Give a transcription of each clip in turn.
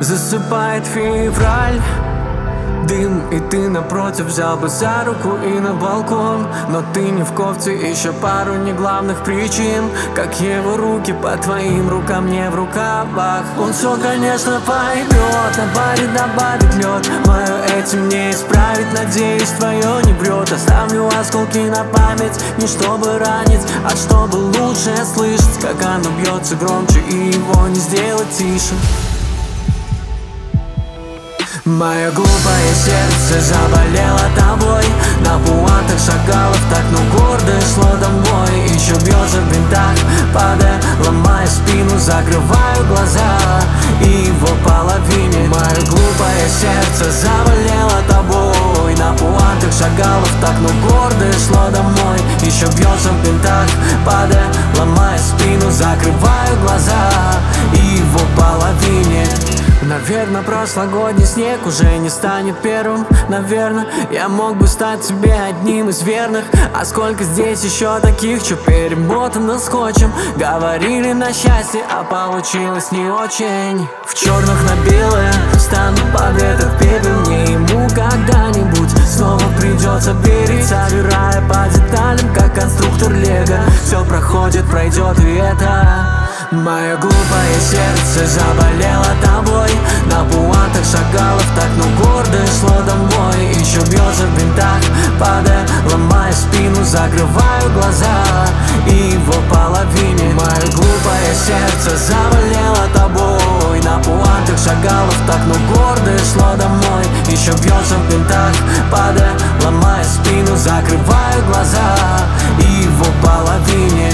Засыпает февраль, дым, и ты напротив взял бы за руку и на балкон. Но ты не в кофте, еще пару неглавных причин, как его руки по твоим рукам не в рукавах. Он все, конечно, поймет, на баре добавит лед. Мое этим не исправить, надеюсь, твое не врет. Оставлю осколки на память, не чтобы ранить, а чтобы лучше слышать, как оно бьется громче и его не сделать тише. Мое глупое сердце заболело тобой, на пуантах шагалов так, но гордо шло домой. Еще бьется в бинтах, падая, ломая спину, закрываю глаза и его половине. Мое глупое сердце заболело тобой, на пуантах шагалов так, но гордо шло домой. Еще бьется в бинтах, падая, ломая спину, закрываю глаза и его половине. Наверно, прошлогодний снег уже не станет первым. Наверно, я мог бы стать тебе одним из верных. А сколько здесь еще таких, что перемотано скотчем. Говорили на счастье, а получилось не очень. В черных на белое стану под этот пепел. Мне ему когда-нибудь снова придется верить, собирая по деталям, как конструктор лего. Все проходит, пройдет, и это мое глупое сердце заболело тобой, на пуантах шагалов так, но гордо шло домой. Еще бьется в бинтах, падая, ломая спину, закрываю глаза и его половине. Мое глупое сердце заболело тобой, на пуантах шагалов так, но гордо шло домой. Еще бьется в бинтах, падая, ломая спину, закрываю глаза и его половине.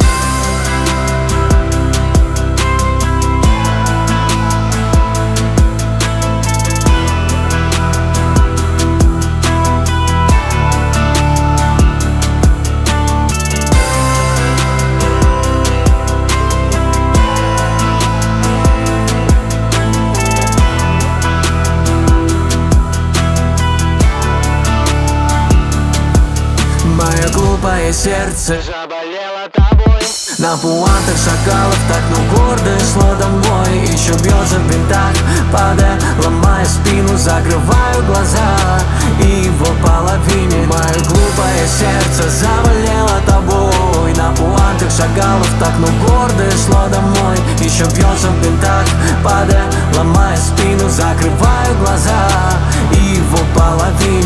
Мое глупое сердце заболело тобой, на пуантах шагалов так, но гордо шло домой. Еще бьется в бинтах, падая, ломая спину, закрываю глаза и его половине. Мое глупое сердце заболело тобой, на пуантах шагалов так, но гордо шло домой. Еще бьется в бинтах, падая, ломая спину, закрываю глаза и его половине.